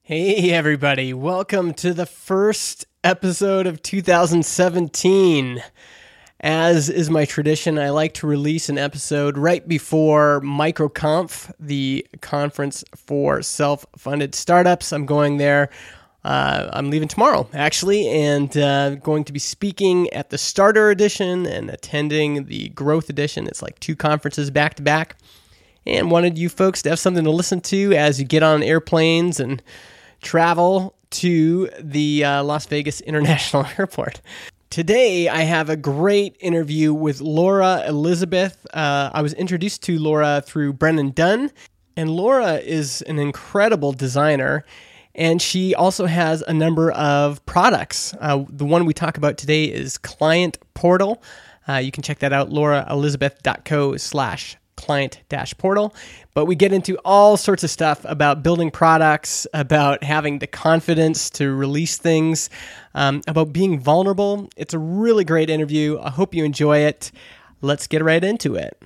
Hey, everybody. Welcome to the first episode of 2017. As is my tradition, I like to release an episode right before MicroConf, the conference for self-funded startups. I'm going there. I'm leaving tomorrow, actually, and going to be speaking at the Starter Edition and attending the Growth Edition. It's like two conferences back to back. And wanted you folks to have something to listen to as you get on airplanes and travel to the Las Vegas International Airport. Today, I have a great interview with Laura Elizabeth. I was introduced to Laura through Brennan Dunn, and Laura is an incredible designer, and she also has a number of products. The one we talk about today is Client Portal. You can check that out, lauraelizabeth.co/client-portal. But we get into all sorts of stuff about building products, about having the confidence to release things, about being vulnerable. It's a really great interview. I hope you enjoy it. Let's get right into it.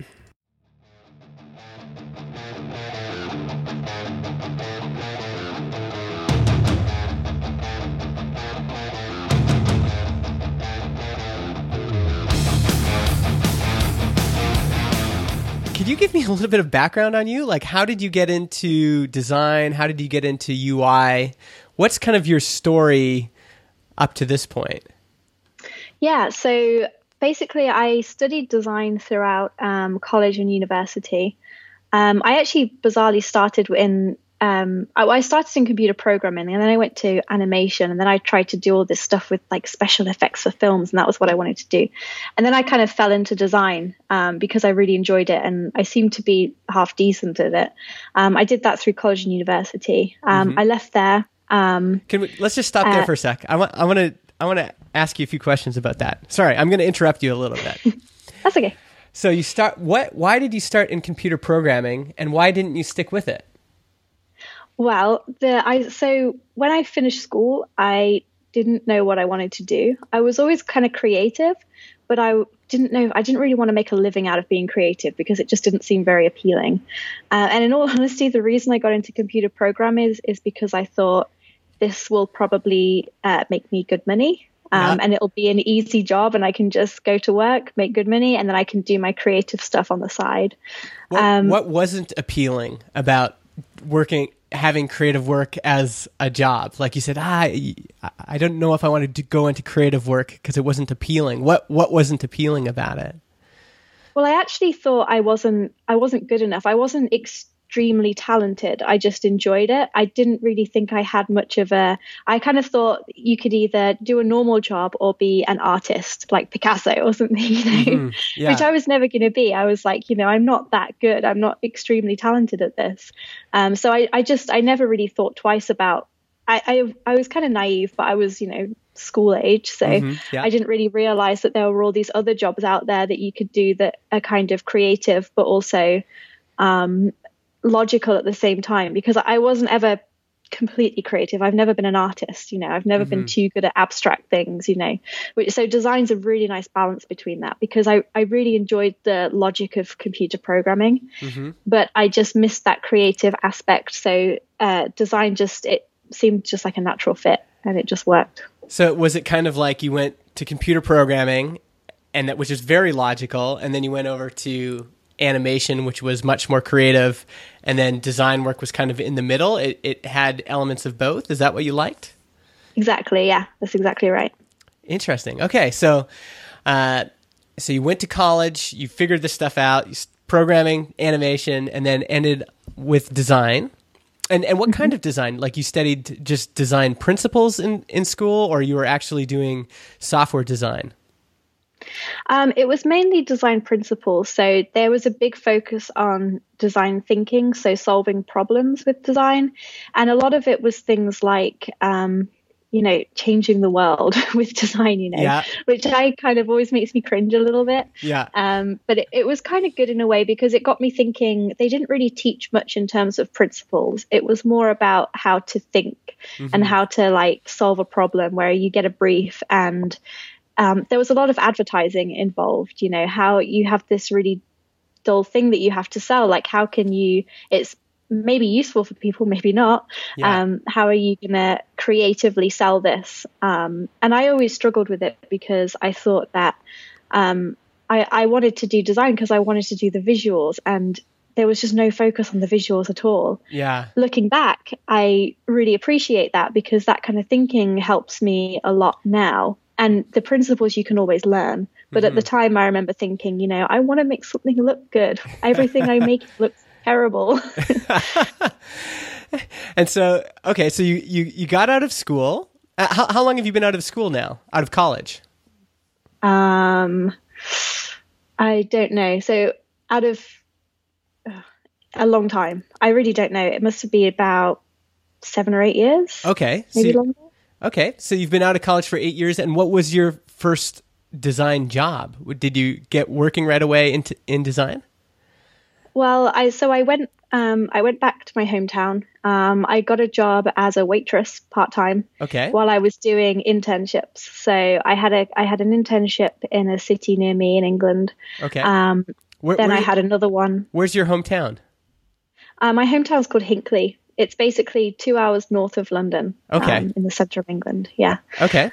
Could you give me a little bit of background on you? Like, how did you get into design? How did you get into UI? What's kind of your story up to this point? Yeah, so basically I studied design throughout college and university. I actually bizarrely started I started in computer programming, and then I went to animation, and then I tried to do all this stuff with like special effects for films, and that was what I wanted to do. And then I kind of fell into design because I really enjoyed it, and I seemed to be half decent at it. I did that through college and university. I left there. Let's just stop there for a sec. I want to ask you a few questions about that. Sorry, I'm going to interrupt you a little bit. That's okay. So why did you start in computer programming, and why didn't you stick with it? Well, so when I finished school, I didn't know what I wanted to do. I was always kind of creative, but I didn't really want to make a living out of being creative because it just didn't seem very appealing. And in all honesty, the reason I got into computer programming is because I thought this will probably make me good money. And it'll be an easy job, and I can just go to work, make good money, and then I can do my creative stuff on the side. What wasn't appealing about having creative work as a job? Like you said, I don't know if I wanted to go into creative work because it wasn't appealing. What wasn't appealing about it? Well, I actually thought I wasn't good enough. I wasn't extremely talented. I just enjoyed it. I didn't really think I had much of I kind of thought you could either do a normal job or be an artist like Picasso or something, which I was never going to be. I was like, I'm not that good. I'm not extremely talented at this. So I never really thought twice about, I was kind of naive, but I was, school age. So I didn't really realize that there were all these other jobs out there that you could do that are kind of creative, but also, logical at the same time, because I wasn't ever completely creative. I've never been an artist, I've never been too good at abstract things, so design's a really nice balance between that, because I really enjoyed the logic of computer programming, but I just missed that creative aspect. So design it seemed just like a natural fit, and it just worked. So was it kind of like you went to computer programming, and which is very logical, and then you went over to animation, which was much more creative, and then design work was kind of in the middle? It had elements of both. Is that what you liked? Exactly. Yeah, that's exactly right. Interesting. Okay. So you went to college, you figured this stuff out, programming, animation, and then ended with design. And what kind of design? Like, you studied just design principles in school, or you were actually doing software design? It was mainly design principles. So there was a big focus on design thinking, so solving problems with design. And a lot of it was things like, changing the world with design, which I kind of always makes me cringe a little bit. Yeah. But it was kind of good in a way, because it got me thinking. They didn't really teach much in terms of principles. It was more about how to think and how to solve a problem, where you get a brief, and there was a lot of advertising involved, how you have this really dull thing that you have to sell. Like, how can you, it's maybe useful for people, maybe not. Yeah. How are you going to creatively sell this? And I always struggled with it because I thought that I wanted to do design because I wanted to do the visuals, and there was just no focus on the visuals at all. Yeah. Looking back, I really appreciate that because that kind of thinking helps me a lot now. And the principles you can always learn. But at the time, I remember thinking, you know, I want to make something look good. Everything I make looks terrible. And so, okay, so you got out of school. How long have you been out of school now? Out of college? I don't know. So out of a long time. I really don't know. It must be about 7 or 8 years. Okay. Maybe longer. Okay. So you've been out of college for 8 years. And what was your first design job? Did you get working right away in design? Well, I went back to my hometown. I got a job as a waitress part-time. Okay. While I was doing internships. So I had an internship in a city near me in England. Okay. I had another one. Where's your hometown? My hometown's called Hinckley. It's basically 2 hours north of London. Okay. In the center of England. Yeah. Okay.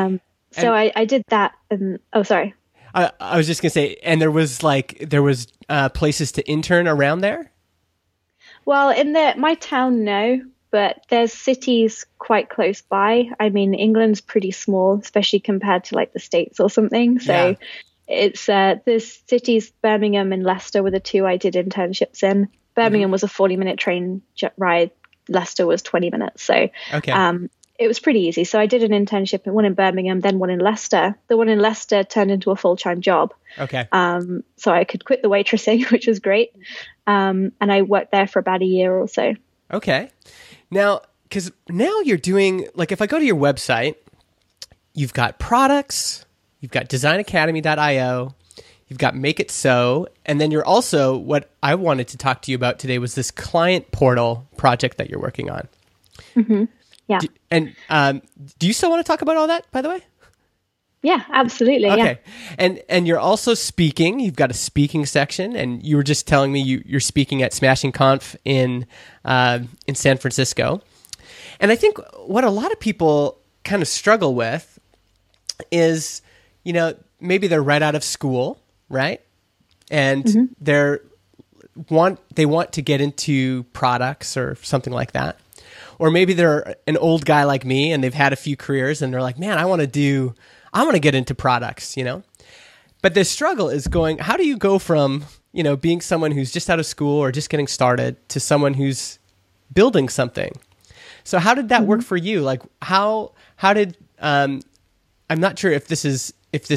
I did that. And sorry. I was just gonna say, and there was places to intern around there. Well, in my town, no, but there's cities quite close by. I mean, England's pretty small, especially compared to like the States or something. So it's there's cities, Birmingham and Leicester were the two I did internships in. Birmingham was a 40-minute train ride. Leicester was 20 minutes. So it was pretty easy. So I did an internship, one in Birmingham, then one in Leicester. The one in Leicester turned into a full-time job. Okay. So I could quit the waitressing, which was great. And I worked there for about a year or so. Okay. Now, because now you're doing, like, if I go to your website, you've got products, you've got designacademy.io, you've got Make It So, and then you're also, what I wanted to talk to you about today was this client portal project that you're working on. Mm-hmm. Yeah. Do you still want to talk about all that, by the way? Yeah, absolutely. Okay. Yeah. And you're also speaking. You've got a speaking section, and you were just telling me you're speaking at Smashing Conf in San Francisco. And I think what a lot of people kind of struggle with is, you know, maybe they're right out of school, right? And they want to get into products or something like that. Or maybe they're an old guy like me and they've had a few careers and they're like, man, I want to get into products, you know? But the struggle is how do you go from, you know, being someone who's just out of school or just getting started to someone who's building something? So how did that work for you? Like how did, I'm not sure if this is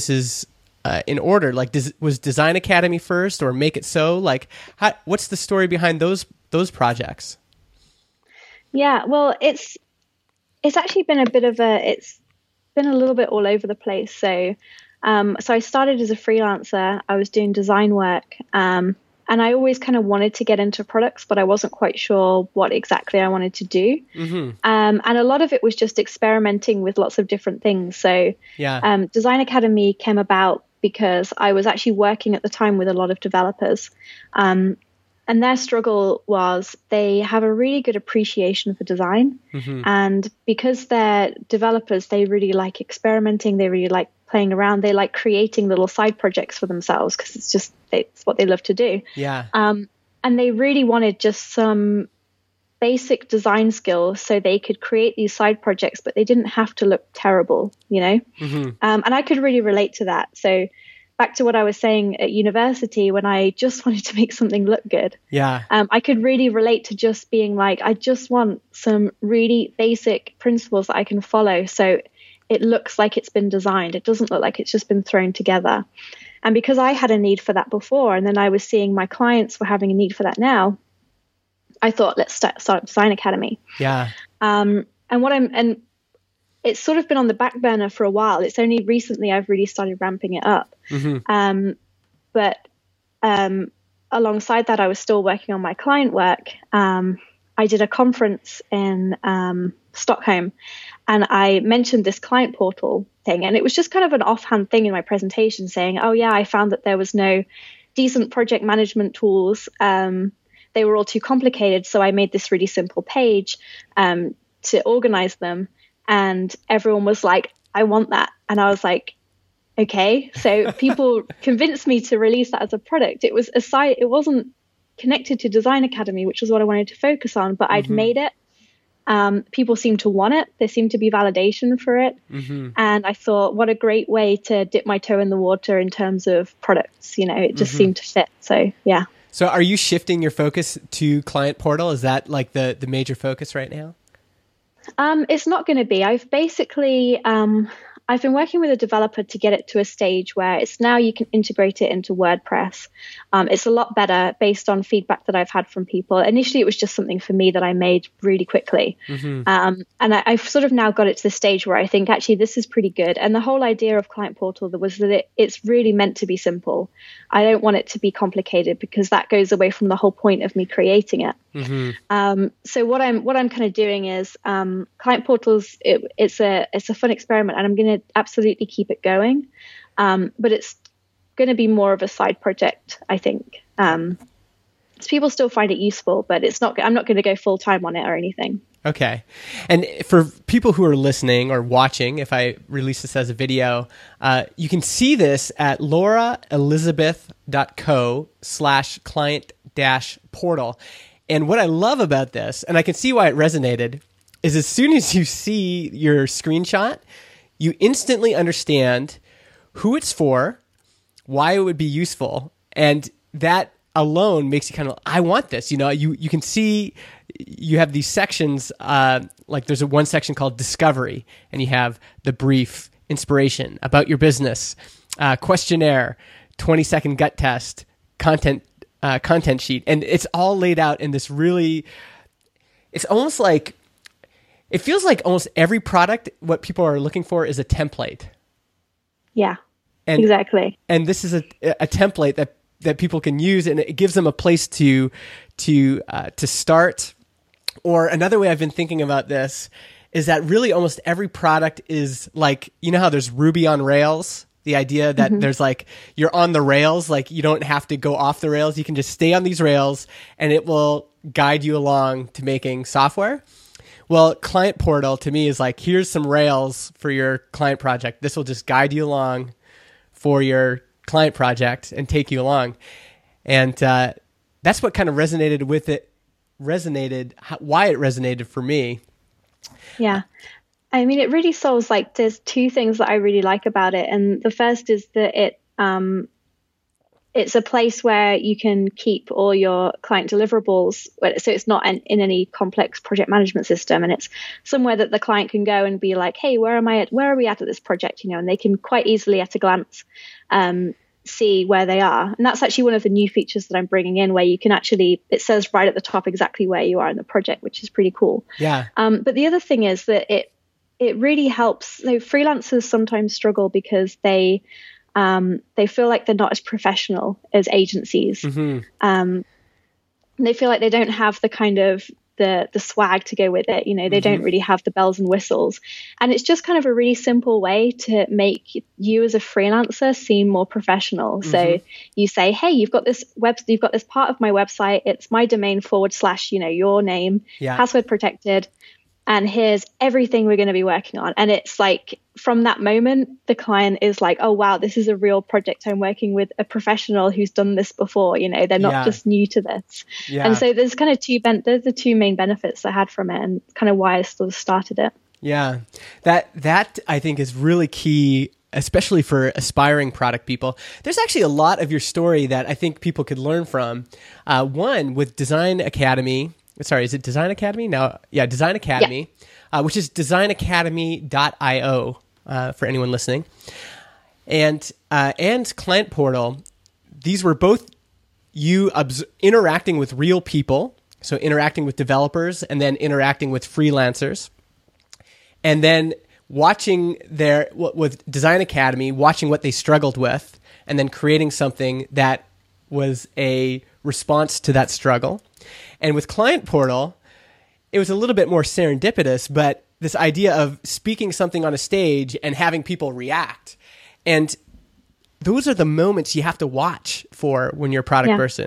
in order, like was Design Academy first or Make It So? Like what's the story behind those projects? Yeah, well, it's actually been it's been a little bit all over the place. So I started as a freelancer. I was doing design work, and I always kind of wanted to get into products, but I wasn't quite sure what exactly I wanted to do. Mm-hmm. And a lot of it was just experimenting with lots of different things. So Design Academy came about because I was actually working at the time with a lot of developers. And their struggle was they have a really good appreciation for design. Mm-hmm. And because they're developers, they really like experimenting. They really like playing around. They like creating little side projects for themselves because it's what they love to do. Yeah. And they really wanted just some basic design skills so they could create these side projects, but they didn't have to look terrible, you know? Mm-hmm. And I could really relate to that. So back to what I was saying at university, when I just wanted to make something look good. Yeah. I could really relate to just being like, I just want some really basic principles that I can follow. So it looks like it's been designed. It doesn't look like it's just been thrown together. And because I had a need for that before, and then I was seeing my clients were having a need for that now, I thought, let's start Design Academy. Yeah. And it's sort of been on the back burner for a while. It's only recently I've really started ramping it up. Mm-hmm. But alongside that, I was still working on my client work. I did a conference in Stockholm, and I mentioned this client portal thing. And it was just kind of an offhand thing in my presentation saying, oh, yeah, I found that there was no decent project management tools. They they were all too complicated. So I made this really simple page to organize them. And everyone was like, I want that. And I was like, okay. So people convinced me to release that as a product. It was it wasn't connected to Design Academy, which was what I wanted to focus on, but I'd made it. People seemed to want it. There seemed to be validation for it. And I thought, what a great way to dip my toe in the water in terms of products. It just seemed to fit. So, yeah. So are you shifting your focus to Client Portal? Is that like the major focus right now? It's not going to be. I've been working with a developer to get it to a stage where it's now you can integrate it into WordPress. It's a lot better based on feedback that I've had from people. Initially, it was just something for me that I made really quickly. And I've sort of now got it to the stage where I think, actually, this is pretty good. And the whole idea of Client Portal was that it's really meant to be simple. I don't want it to be complicated because that goes away from the whole point of me creating it. So what I'm kind of doing is Client Portals. It's a fun experiment, and I'm going to absolutely keep it going. But it's going to be more of a side project, I think. People still find it useful, but I'm not going to go full time on it or anything. Okay. And for people who are listening or watching, if I release this as a video, you can see this at lauraelizabeth.co/client-portal. And what I love about this, and I can see why it resonated, is as soon as you see your screenshot, you instantly understand who it's for, why it would be useful, and that alone makes you kind of, I want this. You can see you have these sections, like there's one section called Discovery, and you have the brief, inspiration, about your business, questionnaire, 20-second gut test, content sheet, and it's all laid out in this really, it's almost like, it feels like almost every product, what people are looking for is a template. Yeah, exactly. And this is a template that people can use, and it gives them a place to start. Or another way I've been thinking about this is that really almost every product is like, how there's Ruby on Rails? The idea that there's like, you're on the rails, like you don't have to go off the rails. You can just stay on these rails and it will guide you along to making software. Well, Client Portal to me is like, here's some rails for your client project. This will just guide you along for your client project and take you along. And that's what kind of resonated with it, why it resonated for me. Yeah. I mean, it really solves, like, there's two things that I really like about it. And the first is that it's a place where you can keep all your client deliverables. So it's not in any complex project management system. And it's somewhere that the client can go and be like, hey, where are we at this project? And they can quite easily at a glance see where they are. And that's actually one of the new features that I'm bringing in, where you can actually, it says right at the top exactly where you are in the project, which is pretty cool. Yeah. But the other thing is that it really helps. So freelancers sometimes struggle because they feel like they're not as professional as agencies. They feel like they don't have the kind of the swag to go with it. They don't really have the bells and whistles. And it's just kind of a really simple way to make you as a freelancer seem more professional. So you say, hey, you've got this part of my website. It's my domain / your name, password protected. And here's everything we're going to be working on. And it's like, from that moment, the client is like, oh, wow, this is a real project. I'm working with a professional who's done this before. They're not just new to this. Yeah. And so there's kind of there's the two main benefits I had from it, and kind of why I sort of started it. Yeah, that I think is really key, especially for aspiring product people. There's actually a lot of your story that I think people could learn from. One, with Design Academy. Sorry, is it Design Academy? No, yeah, Design Academy, which is designacademy.io for anyone listening. And Client Portal, these were both you interacting with real people, so interacting with developers and then interacting with freelancers. And then watching with Design Academy, watching what they struggled with, and then creating something that was a response to that struggle. And with Client Portal, it was a little bit more serendipitous, but this idea of speaking something on a stage and having people react. And those are the moments you have to watch for when you're a product person.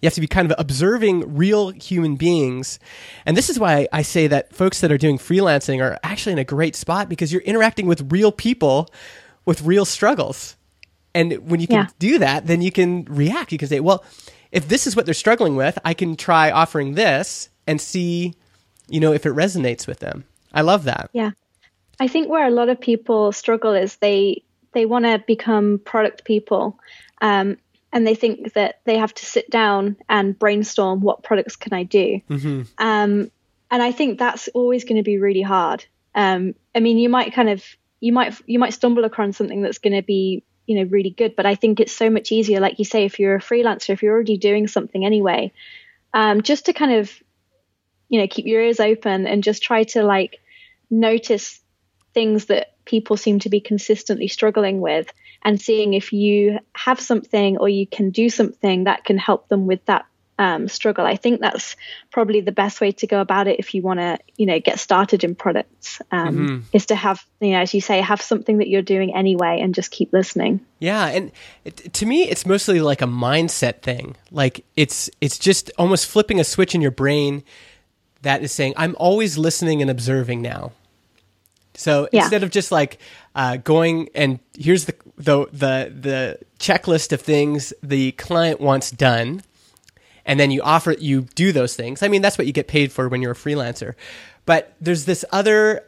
You have to be kind of observing real human beings. And this is why I say that folks that are doing freelancing are actually in a great spot, because you're interacting with real people with real struggles. And when you can do that, then you can react. You can say, well, if this is what they're struggling with, I can try offering this and see, if it resonates with them. I love that. Yeah. I think where a lot of people struggle is they want to become product people. And they think that they have to sit down and brainstorm what products can I do. Mm-hmm. And I think that's always going to be really hard. I mean, you might stumble across something that's going to be, really good. But I think it's so much easier, like you say, if you're a freelancer, if you're already doing something anyway, just to kind of, keep your ears open and just try to notice things that people seem to be consistently struggling with, and seeing if you have something or you can do something that can help them with that struggle. I think that's probably the best way to go about it if you want to, get started in products, is to have, as you say, have something that you're doing anyway and just keep listening. Yeah. And to me, it's mostly like a mindset thing. Like it's just almost flipping a switch in your brain that is saying, I'm always listening and observing now. So instead of just going and here's the checklist of things the client wants done, and then you do those things. I mean, that's what you get paid for when you're a freelancer. But there's this other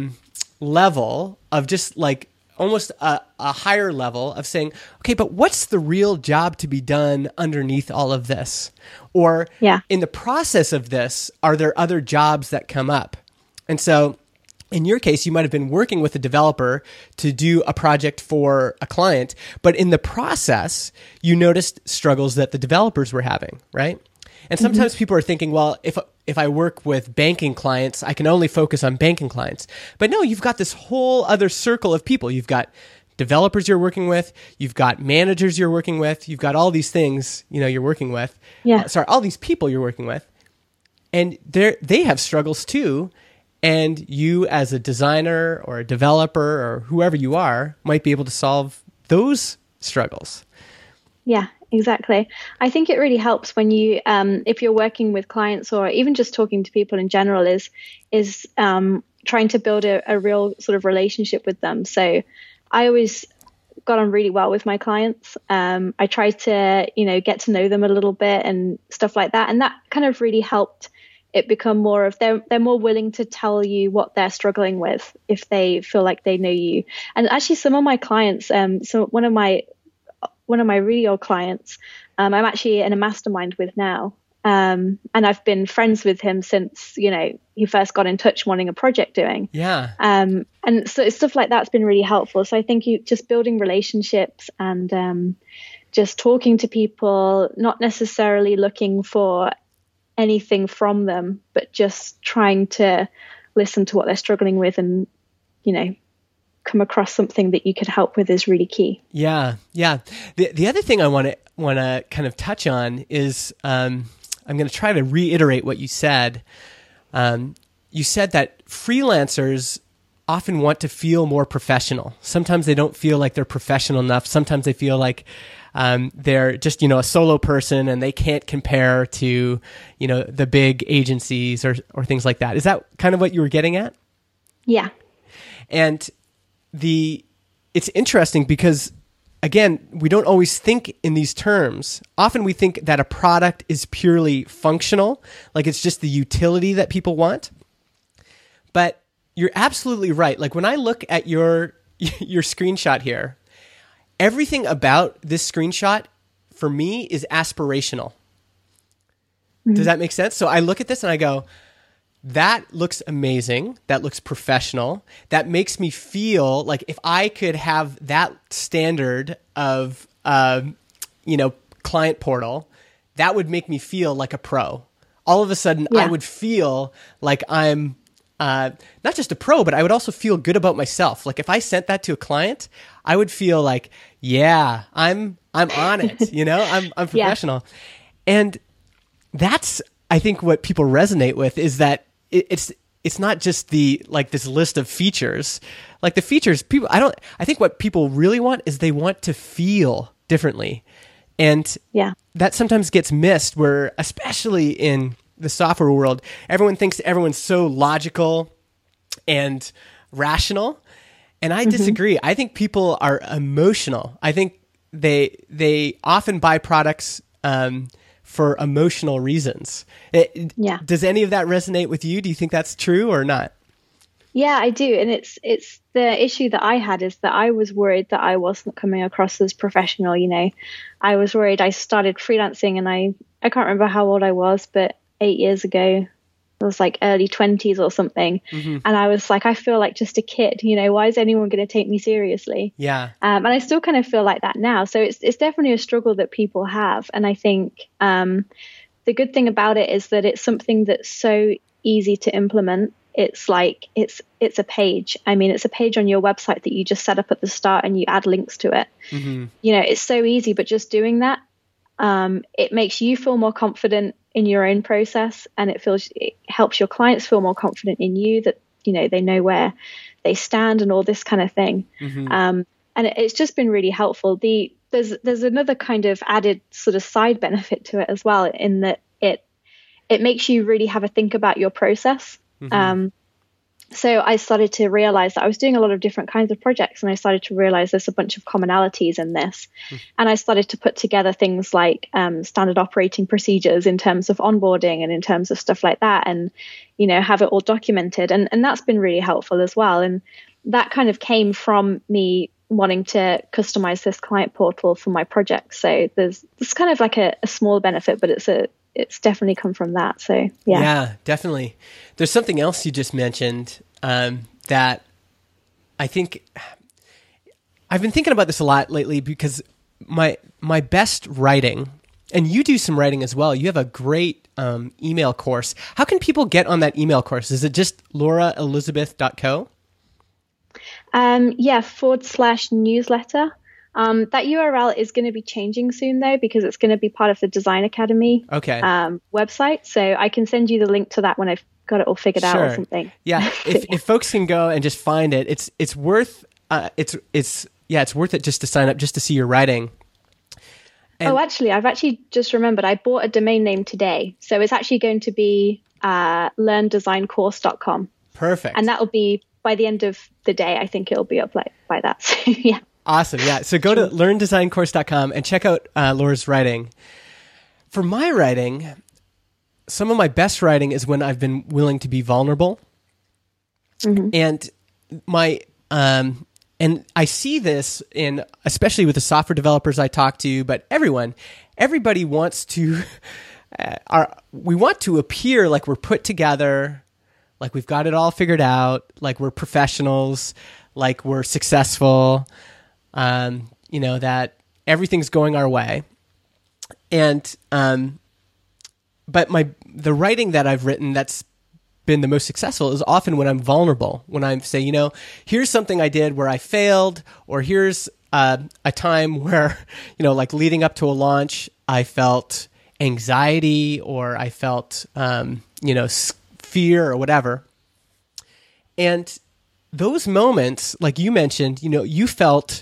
level of just almost a higher level of saying, okay, but what's the real job to be done underneath all of this? Or in the process of this, are there other jobs that come up? And so in your case, you might have been working with a developer to do a project for a client, but in the process, you noticed struggles that the developers were having, right? And sometimes people are thinking, well, if I work with banking clients, I can only focus on banking clients. But no, you've got this whole other circle of people. You've got developers you're working with, you've got managers you're working with, you've got all these things, you're working with. Yeah. All these people you're working with. And they have struggles too. And you as a designer or a developer or whoever you are might be able to solve those struggles. Yeah, exactly. I think it really helps when you, if you're working with clients or even just talking to people in general, is trying to build a real sort of relationship with them. So I always got on really well with my clients. I tried to, get to know them a little bit and stuff like that. And that kind of really helped it become more of they're more willing to tell you what they're struggling with if they feel like they know you. And actually some of my clients, so one of my really old clients, I'm actually in a mastermind with now. And I've been friends with him since, he first got in touch wanting a project doing. Yeah. And so stuff like that's been really helpful. So I think you just building relationships and just talking to people, not necessarily looking for anything from them, but just trying to listen to what they're struggling with and, come across something that you could help with is really key. Yeah. Yeah. The other thing I want to kind of touch on is, I'm going to try to reiterate what you said. You said that freelancers often want to feel more professional. Sometimes they don't feel like they're professional enough. Sometimes they feel like they're just, a solo person and they can't compare to, the big agencies or things like that. Is that kind of what you were getting at? Yeah. And it's interesting because, again, we don't always think in these terms. Often we think that a product is purely functional, like it's just the utility that people want. But you're absolutely right. Like when I look at your screenshot here, everything about this screenshot for me is aspirational. Mm-hmm. Does that make sense? So I look at this and I go, that looks amazing. That looks professional. That makes me feel like if I could have that standard of, client portal, that would make me feel like a pro. All of a sudden, I would feel like I'm not just a pro, but I would also feel good about myself. Like if I sent that to a client, I would feel like, yeah, I'm on it. I'm professional. And that's, I think, what people resonate with is that it's not just this list of features. Like the features, I think what people really want is they want to feel differently. And yeah, that sometimes gets missed, where especially in the software world, everyone thinks everyone's so logical and rational. And I disagree. I think people are emotional. I think they often buy products for emotional reasons. Does any of that resonate with you? Do you think that's true or not? Yeah, I do. And it's the issue that I had is that I was worried that I wasn't coming across as professional. I was worried. I started freelancing, and I can't remember how old I was, but 8 years ago, I was like early 20s or something. And I was like, I feel like just a kid. Why is anyone going to take me seriously? Yeah. And I still kind of feel like that now. So it's definitely a struggle that people have. And I think the good thing about it is that it's something that's so easy to implement. It's like it's a page. I mean, it's a page on your website that you just set up at the start and you add links to it. It's so easy, but just doing that, it makes you feel more confident in your own process, and it helps your clients feel more confident in you, that they know where they stand and all this kind of thing. And it's just been really helpful. There's another kind of added sort of side benefit to it as well, in that it makes you really have a think about your process. So I started to realize that I was doing a lot of different kinds of projects, and I started to realize there's a bunch of commonalities in this. And I started to put together things like standard operating procedures in terms of onboarding and in terms of stuff like that, and, have it all documented. And that's been really helpful as well. And that kind of came from me wanting to customize this client portal for my project. So there's kind of like a small benefit, but it's definitely come from that. So yeah, definitely. There's something else you just mentioned that I think I've been thinking about this a lot lately, because my best writing, and you do some writing as well. You have a great email course. How can people get on that email course? Is it just lauraelizabeth.co? /newsletter. That URL is going to be changing soon, though, because it's going to be part of the Design Academy website. So I can send you the link to that when I've got it all figured out or something. Yeah, if folks can go and just find it, it's worth it's worth it just to sign up, just to see your writing. And actually, I've actually just remembered I bought a domain name today, so it's actually going to be learndesigncourse.com. Perfect. And that will be by the end of the day. I think it'll be up by that. So yeah. Awesome. Yeah. So go to learndesigncourse.com and check out Laura's writing. For my writing, some of my best writing is when I've been willing to be vulnerable. And and I see this especially with the software developers I talk to, but everybody wants to, we want to appear like we're put together, like we've got it all figured out, like we're professionals, like we're successful. That everything's going our way. And, but the writing that I've written that's been the most successful is often when I'm vulnerable, when I'm say, here's something I did where I failed, or here's a time where, like leading up to a launch, I felt anxiety, or I felt, fear or whatever. And those moments, like you mentioned, you felt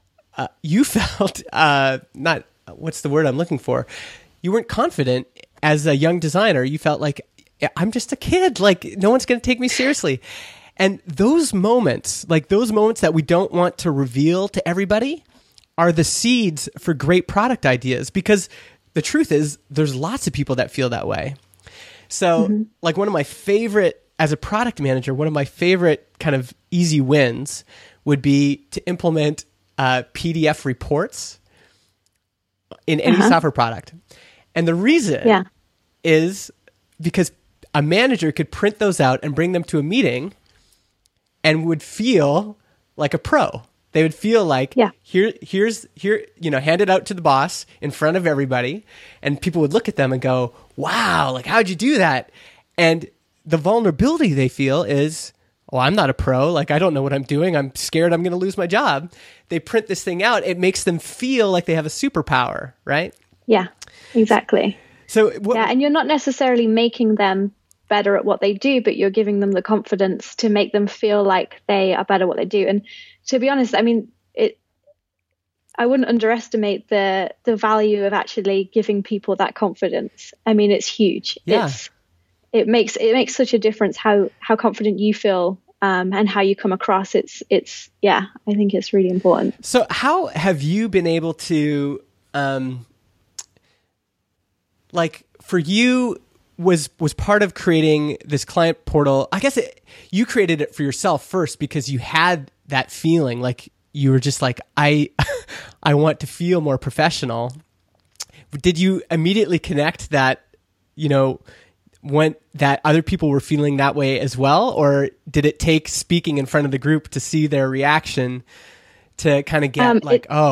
not, what's the word I'm looking for? You weren't confident as a young designer. You felt like, I'm just a kid. Like, no one's going to take me seriously. And those moments that we don't want to reveal to everybody, are the seeds for great product ideas, because the truth is there's lots of people that feel that way. So like one of my favorite, as a product manager, one of my favorite kind of easy wins would be to implement PDF reports in any software product. And the reason is because a manager could print those out and bring them to a meeting and would feel like a pro. They would feel like, here's, hand it out to the boss in front of everybody, and people would look at them and go, wow, like, how'd you do that? And the vulnerability they feel is, I'm not a pro. Like, I don't know what I'm doing. I'm scared I'm going to lose my job. They print this thing out. It makes them feel like they have a superpower, right? Yeah, exactly. So and you're not necessarily making them better at what they do, but you're giving them the confidence to make them feel like they are better at what they do. And to be honest, I mean, I wouldn't underestimate the value of actually giving people that confidence. I mean, it's huge. Yeah. It makes such a difference how confident you feel and how you come across. It's I think it's really important. So how have you been able to, like for you, was part of creating this client portal? I guess you created it for yourself first because you had that feeling, like you were just like, I want to feel more professional. Did you immediately connect that, when that other people were feeling that way as well? Or did it take speaking in front of the group to see their reaction to kind of get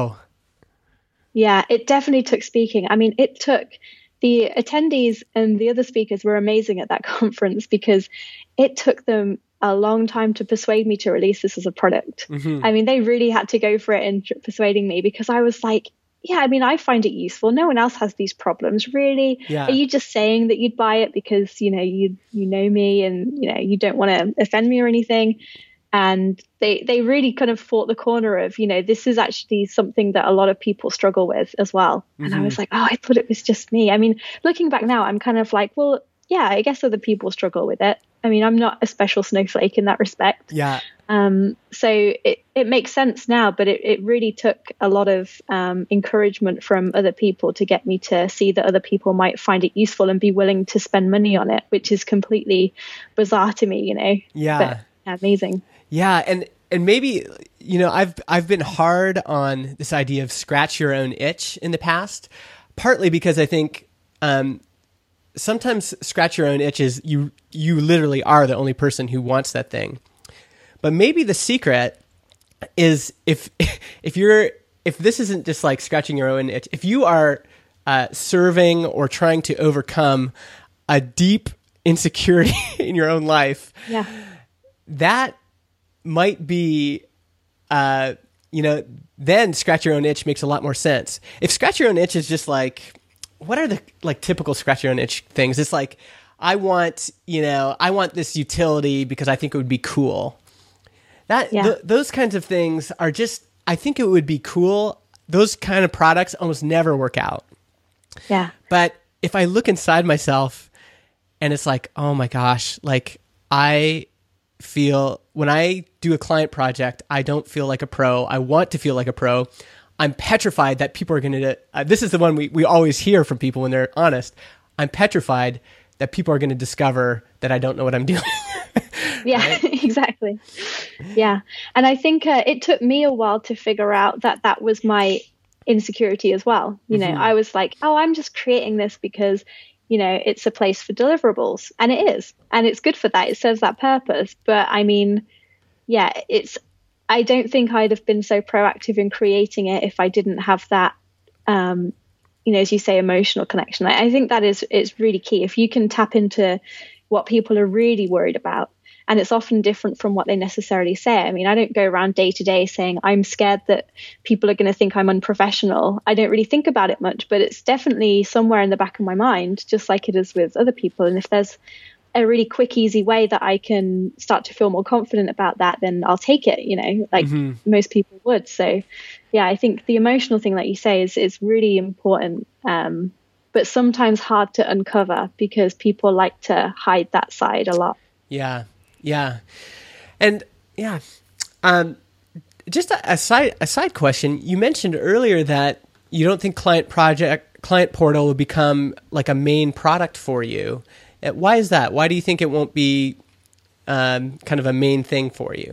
Yeah, it definitely took speaking. I mean, the attendees and the other speakers were amazing at that conference because it took them a long time to persuade me to release this as a product. Mm-hmm. I mean, they really had to go for it in persuading me because I was like, yeah, I mean, I find it useful. No one else has these problems, really. Yeah. Are you just saying that you'd buy it because, you know me and, you don't want to offend me or anything? And they really kind of fought the corner of, this is actually something that a lot of people struggle with as well. Mm-hmm. And I was like, I thought it was just me. I mean, looking back now, I'm kind of like, well, yeah, I guess other people struggle with it. I mean, I'm not a special snowflake in that respect. Yeah. So it makes sense now, but it really took a lot of encouragement from other people to get me to see that other people might find it useful and be willing to spend money on it, which is completely bizarre to me, Yeah. But amazing. Yeah. And maybe, I've been hard on this idea of scratch your own itch in the past, partly because I think, sometimes scratch your own itch is you literally are the only person who wants that thing. But maybe the secret is if this isn't just like scratching your own itch, if you are serving or trying to overcome a deep insecurity in your own life, yeah, that might be, then scratch your own itch makes a lot more sense. If scratch your own itch is just like, what are the like typical scratch your own itch things? It's like, I want this utility because I think it would be cool. Those kinds of things are just, I think it would be cool. Those kind of products almost never work out. Yeah. But if I look inside myself and it's like, oh my gosh, like I feel when I do a client project, I don't feel like a pro. I want to feel like a pro. I'm petrified that people are going to, this is the one we always hear from people when they're honest. I'm petrified that people are going to discover that I don't know what I'm doing. Yeah, right? Exactly. Yeah. And I think it took me a while to figure out that was my insecurity as well. I was like, I'm just creating this because, it's a place for deliverables. And it is. And it's good for that. It serves that purpose. But I mean, yeah, I don't think I'd have been so proactive in creating it if I didn't have that, as you say, emotional connection. I think that is really key. If you can tap into what people are really worried about, and it's often different from what they necessarily say. I mean, I don't go around day to day saying I'm scared that people are going to think I'm unprofessional. I don't really think about it much, but it's definitely somewhere in the back of my mind, just like it is with other people. And if there's a really quick, easy way that I can start to feel more confident about that, then I'll take it, like most people would. So yeah, I think the emotional thing that you say is really important, but sometimes hard to uncover because people like to hide that side a lot. Yeah. Yeah. And yeah, just a side question. You mentioned earlier that you don't think Client Portal will become like a main product for you. Why is that? Why do you think it won't be kind of a main thing for you?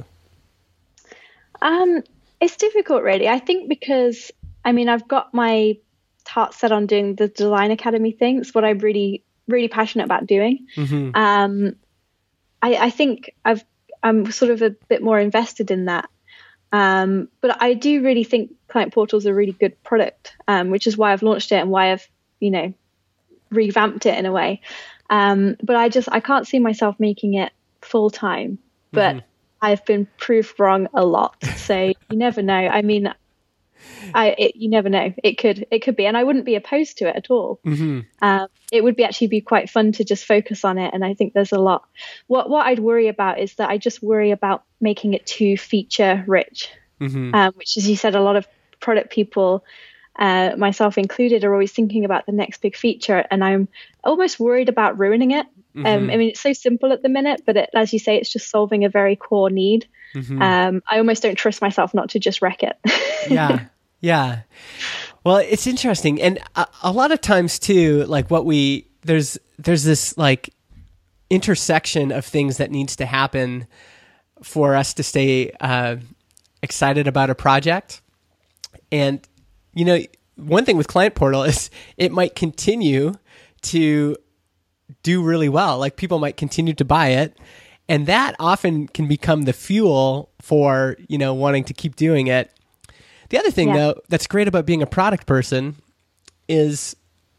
It's difficult, really. I think because, I've got my heart set on doing the Design Academy thing. It's what I'm really, really passionate about doing. Mm-hmm. I think I'm sort of a bit more invested in that. But I do really think Client Portal is a really good product, which is why I've launched it and why I've, revamped it in a way. But I can't see myself making it full time, but I've been proved wrong a lot. So you never know. You never know. It could be, and I wouldn't be opposed to it at all. Mm-hmm. It would actually be quite fun to just focus on it. And I think there's a lot. What I'd worry about is that I just worry about making it too feature rich, which, as you said, a lot of product people, myself included, are always thinking about the next big feature, and I'm almost worried about ruining it. I mean, it's so simple at the minute, but as you say, it's just solving a very core need. I almost don't trust myself not to just wreck it. Yeah. Well, it's interesting. And a lot of times too, like there's this like intersection of things that needs to happen for us to stay excited about a project. And, one thing with Client Portal is it might continue to do really well. Like people might continue to buy it. And that often can become the fuel for, wanting to keep doing it. The other thing, though, that's great about being a product person is,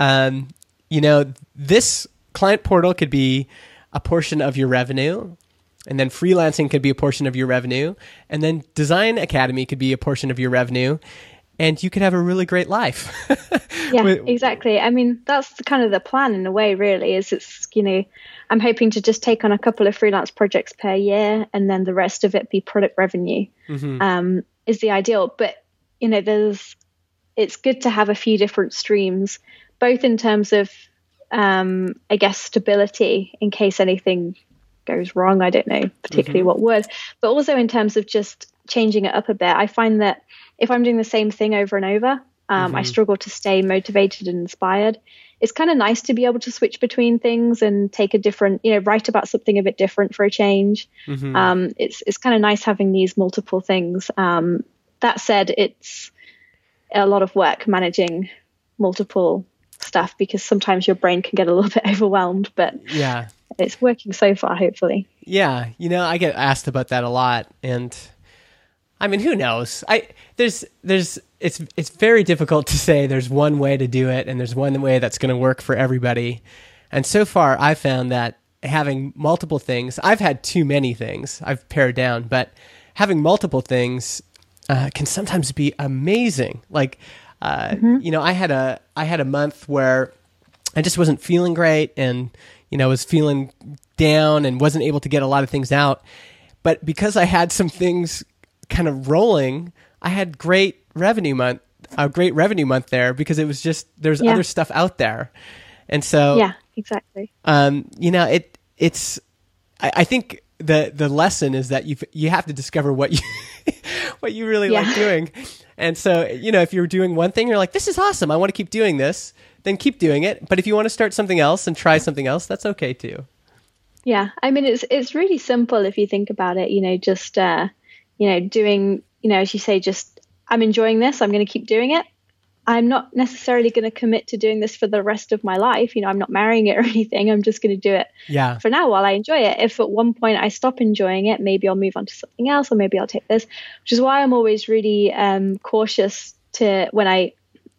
this Client Portal could be a portion of your revenue, and then freelancing could be a portion of your revenue, and then Design Academy could be a portion of your revenue, and you could have a really great life. Exactly. I mean, that's kind of the plan in a way, really, is I'm hoping to just take on a couple of freelance projects per year, and then the rest of it be product revenue, is the ideal. But, it's good to have a few different streams, both in terms of, I guess, stability in case anything goes wrong. I don't know particularly what would, but also in terms of just changing it up a bit. I find that if I'm doing the same thing over and over, I struggle to stay motivated and inspired. It's kind of nice to be able to switch between things and take a different, write about something a bit different for a change. It's kind of nice having these multiple things. That said, it's a lot of work managing multiple stuff because sometimes your brain can get a little bit overwhelmed, but it's working so far, hopefully. Yeah. I get asked about that a lot, and I mean, who knows? It's very difficult to say there's one way to do it and there's one way that's going to work for everybody. And so far I've found that having multiple things, I've had too many things I've pared down, but having multiple things can sometimes be amazing. Like, I had a month where I just wasn't feeling great and, was feeling down and wasn't able to get a lot of things out. But because I had some things kind of rolling, I had a great revenue month there because it was just, there's other stuff out there. And so, exactly. It's, I think the lesson is that you have to discover what you really like doing. And so, if you're doing one thing, you're like, this is awesome, I want to keep doing this, then keep doing it. But if you want to start something else and try something else, that's okay too. Yeah. I mean, it's really simple if you think about it, just, doing, as you say, just, I'm enjoying this, I'm going to keep doing it. I'm not necessarily going to commit to doing this for the rest of my life. I'm not marrying it or anything. I'm just going to do it for now while I enjoy it. If at one point I stop enjoying it, maybe I'll move on to something else, or maybe I'll take this, which is why I'm always really cautious to when I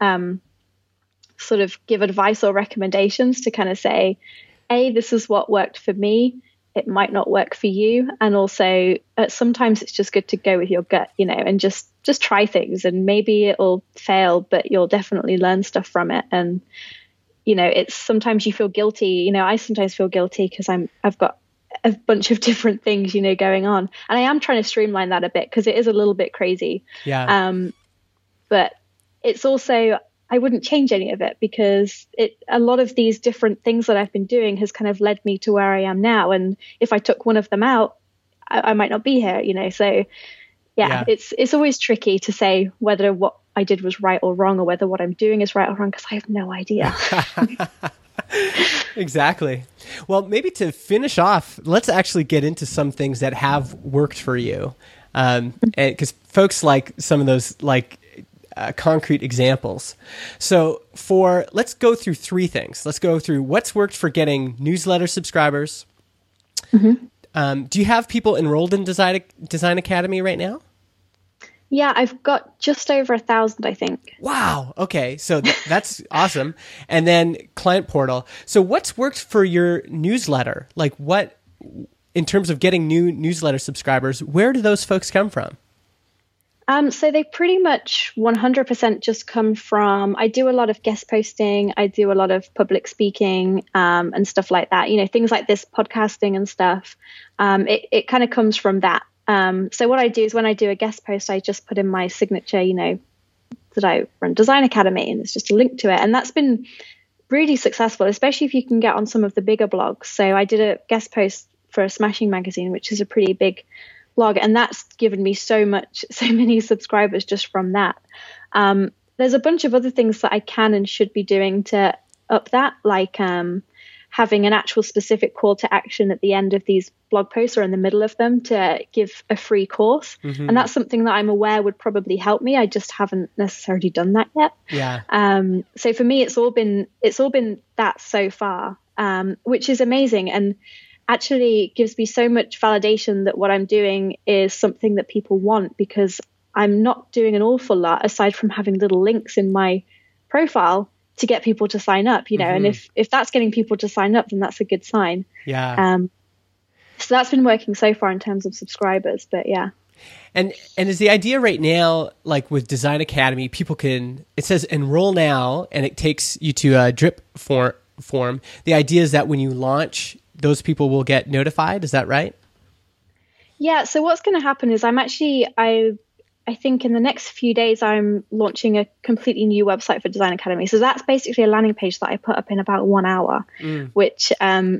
sort of give advice or recommendations to kind of say, this is what worked for me. It might not work for you. And also sometimes it's just good to go with your gut, and just try things, and maybe it'll fail, but you'll definitely learn stuff from it. And, it's sometimes you feel guilty. I sometimes feel guilty because I've got a bunch of different things, going on. And I am trying to streamline that a bit because it is a little bit crazy. But it's also, I wouldn't change any of it because a lot of these different things that I've been doing has kind of led me to where I am now. And if I took one of them out, I might not be here, So it's always tricky to say whether what I did was right or wrong, or whether what I'm doing is right or wrong, because I have no idea. Exactly. Well, maybe to finish off, let's actually get into some things that have worked for you. Because folks like some of those concrete examples. So let's go through three things. Let's go through what's worked for getting newsletter subscribers. Do you have people enrolled in Design Academy right now? Yeah, I've got just over 1,000, I think. Wow. Okay. So that's awesome. And then Client Portal. So what's worked for your newsletter? Like what, in terms of getting new newsletter subscribers, where do those folks come from? So they pretty much 100% just come from, I do a lot of guest posting. I do a lot of public speaking and stuff like that. Things like this podcasting and stuff. It kind of comes from that. So what I do is when I do a guest post, I just put in my signature, that I run Design Academy, and it's just a link to it. And that's been really successful, especially if you can get on some of the bigger blogs. So I did a guest post for a Smashing magazine, which is a pretty big blog, and that's given me so many subscribers just from that. There's a bunch of other things that I can and should be doing to up that, like having an actual specific call to action at the end of these blog posts or in the middle of them to give a free course. And that's something that I'm aware would probably help me. I just haven't necessarily done that yet. Yeah. So for me, it's all been that so far, which is amazing. And actually gives me so much validation that what I'm doing is something that people want, because I'm not doing an awful lot aside from having little links in my profile to get people to sign up, and if that's getting people to sign up, then that's a good sign. Yeah. So that's been working so far in terms of subscribers, but yeah. And is the idea right now, like with Design Academy, it says enroll now, and it takes you to a drip form. The idea is that when you launch, those people will get notified. Is that right? Yeah. So what's going to happen is I think in the next few days, I'm launching a completely new website for Design Academy. So that's basically a landing page that I put up in about 1 hour, which I'm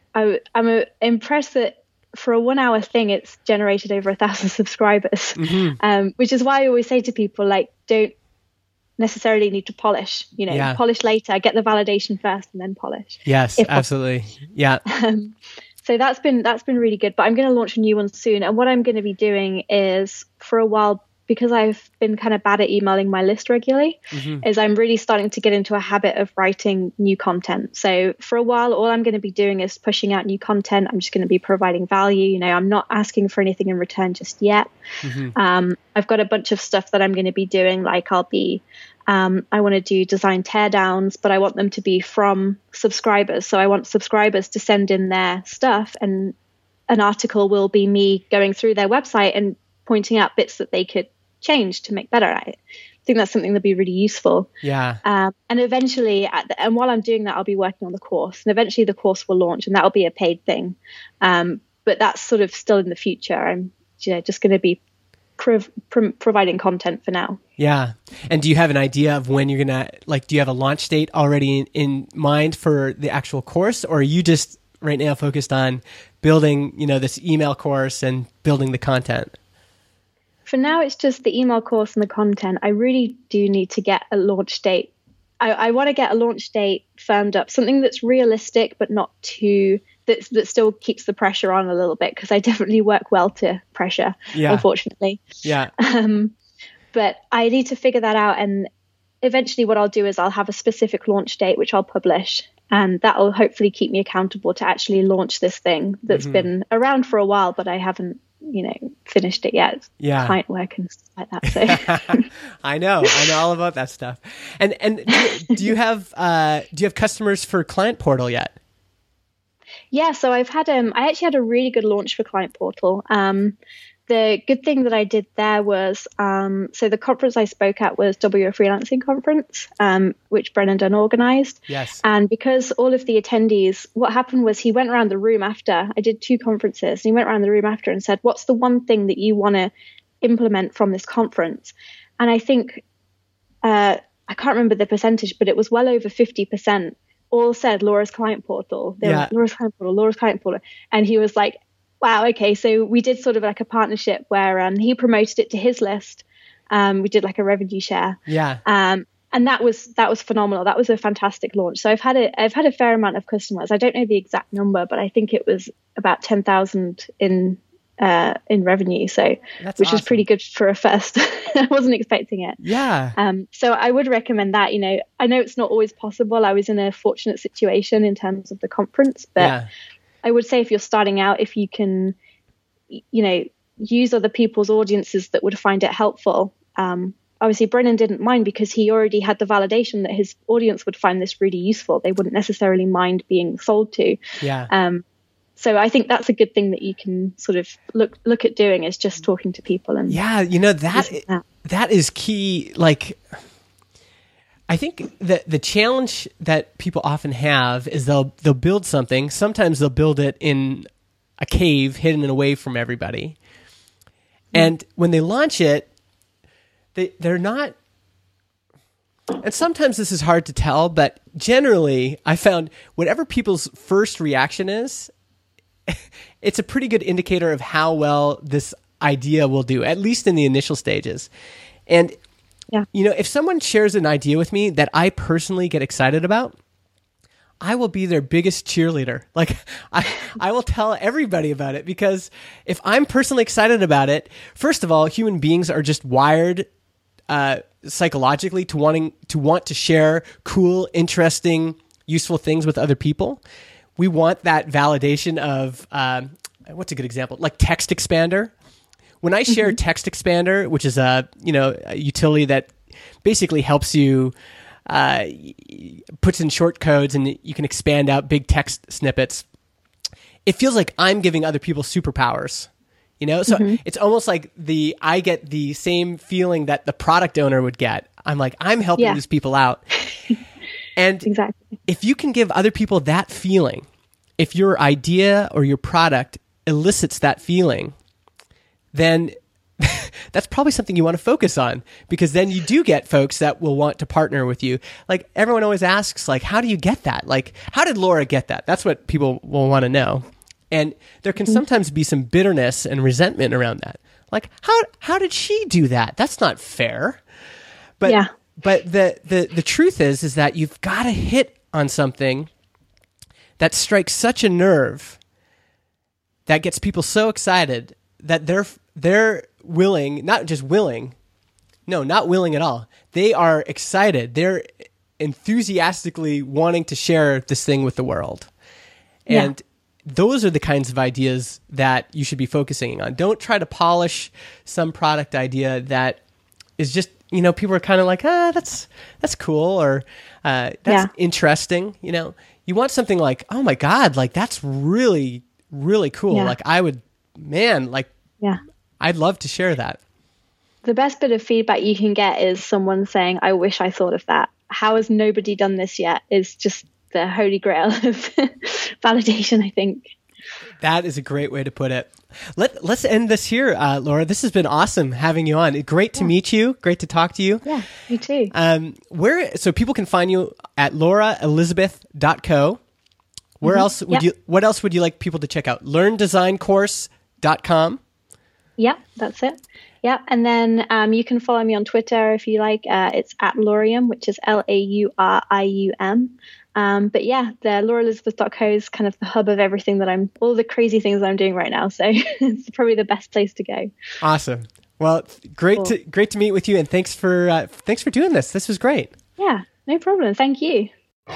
impressed that for a 1 hour thing, it's generated over 1,000 subscribers, which is why I always say to people, like, don't necessarily need to polish, polish later, get the validation first and then polish. Yes, absolutely. Yeah. So that's been really good, but I'm going to launch a new one soon. And what I'm going to be doing is, for a while, because I've been kind of bad at emailing my list regularly, is I'm really starting to get into a habit of writing new content. So for a while, all I'm going to be doing is pushing out new content. I'm just going to be providing value. I'm not asking for anything in return just yet. I've got a bunch of stuff that I'm going to be doing. Like I want to do design teardowns, but I want them to be from subscribers. So I want subscribers to send in their stuff, and an article will be me going through their website and pointing out bits that they could change to make better at it. I think that's something that'd be really useful. Yeah. And eventually, and while I'm doing that, I'll be working on the course, and eventually the course will launch, and that'll be a paid thing. But that's sort of still in the future. I'm just going to be providing content for now. Yeah. And do you have an idea of when you're going to, do you have a launch date already in mind for the actual course, or are you just right now focused on building, this email course and building the content? For now, it's just the email course and the content. I really do need to get a launch date. I want to get a launch date firmed up, something that's realistic, but not too, that still keeps the pressure on a little bit, because I definitely work well to pressure, unfortunately. Yeah. But I need to figure that out. And eventually what I'll do is I'll have a specific launch date, which I'll publish. And that will hopefully keep me accountable to actually launch this thing that's been around for a while, but I haven't, finished it yet. Yeah. Client work and stuff like that. So I know all about that stuff. And do you have customers for Client Portal yet? Yeah, so I've had I actually had a really good launch for Client Portal. The good thing that I did there was, so the conference I spoke at was WO Freelancing Conference, which Brennan Dunn organized. Yes. And because all of the attendees, what happened was he went around the room after, I did 2 conferences, and he went around the room after and said, what's the one thing that you want to implement from this conference? And I think, I can't remember the percentage, but it was well over 50% all said Laura's Client Portal. They were, Laura's Client Portal. And he was like, wow, okay, so we did sort of like a partnership where he promoted it to his list. We did like a revenue share. Yeah. And that was phenomenal. That was a fantastic launch. So I've had a fair amount of customers. I don't know the exact number, but I think it was about 10,000 in revenue. So That's which awesome. is pretty good for a first. I wasn't expecting it. Yeah. So I would recommend that. I know it's not always possible. I was in a fortunate situation in terms of the conference, but I would say if you're starting out, if you can, use other people's audiences that would find it helpful. Obviously, Brennan didn't mind because he already had the validation that his audience would find this really useful. They wouldn't necessarily mind being sold to. Yeah. So I think that's a good thing that you can sort of look at doing, is just talking to people. And that is key. Like, I think that the challenge that people often have is they'll build something. Sometimes they'll build it in a cave, hidden away from everybody. And when they launch it, they're not And sometimes this is hard to tell, but generally I found whatever people's first reaction is, it's a pretty good indicator of how well this idea will do, at least in the initial stages. And, if someone shares an idea with me that I personally get excited about, I will be their biggest cheerleader. Like I will tell everybody about it, because if I'm personally excited about it, first of all, human beings are just wired psychologically to want to share cool, interesting, useful things with other people. We want that validation of what's a good example? Like Text Expander. When I share Text Expander, which is a utility that basically helps you puts in short codes and you can expand out big text snippets, it feels like I'm giving other people superpowers. So it's almost like I get the same feeling that the product owner would get. I'm like, I'm helping these people out. And exactly. If you can give other people that feeling, if your idea or your product elicits that feeling, then that's probably something you want to focus on, because then you do get folks that will want to partner with you. Like everyone always asks, like, how do you get that? Like, how did Laura get that? That's what people will want to know. And there can sometimes be some bitterness and resentment around that. Like, how did she do that? That's not fair. But the truth is that you've got to hit on something that strikes such a nerve that gets people so excited that they're willing, not willing at all. They are excited. They're enthusiastically wanting to share this thing with the world. And those are the kinds of ideas that you should be focusing on. Don't try to polish some product idea that is just, people are kind of like, that's cool, or that's interesting. You want something like, oh my God, like that's really, really cool. Like I'd love to share that. The best bit of feedback you can get is someone saying, I wish I thought of that. How has nobody done this yet? Is just the holy grail of validation, I think. That is a great way to put it. Let's end this here, Laura. This has been awesome having you on. Great to meet you. Great to talk to you. Yeah, you too. So people can find you at lauraelizabeth.co. What else would you like people to check out? LearnDesignCourse.com. Yeah, that's it. Yeah, and then you can follow me on Twitter if you like. It's at Laurium, which is Laurium. But yeah, the lauraelizabeth.co is kind of the hub of everything all the crazy things that I'm doing right now. So it's probably the best place to go. Awesome. Well, great to meet with you, and thanks for doing this. This was great. Yeah, no problem. Thank you.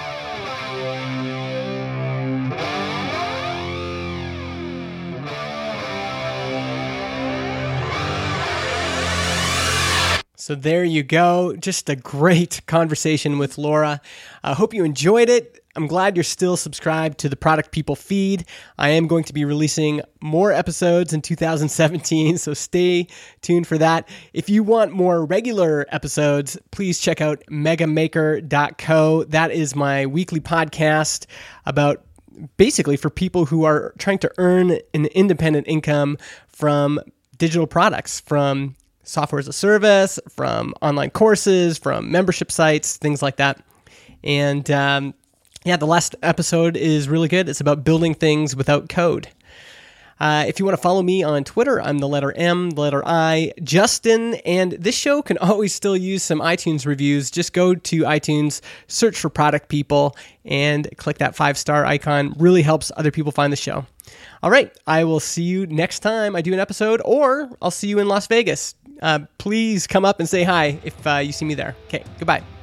So there you go. Just a great conversation with Laura. I hope you enjoyed it. I'm glad you're still subscribed to the Product People feed. I am going to be releasing more episodes in 2017, so stay tuned for that. If you want more regular episodes, please check out megamaker.co. That is my weekly podcast about basically for people who are trying to earn an independent income from digital products, from software as a service, from online courses, from membership sites, things like that. And the last episode is really good. It's about building things without code. If you want to follow me on Twitter, I'm the letter M, the letter I, Justin, and this show can always still use some iTunes reviews. Just go to iTunes, search for Product People, and click that 5-star icon. Really helps other people find the show. All right, I will see you next time I do an episode, or I'll see you in Las Vegas. Please come up and say hi if you see me there. Okay, goodbye.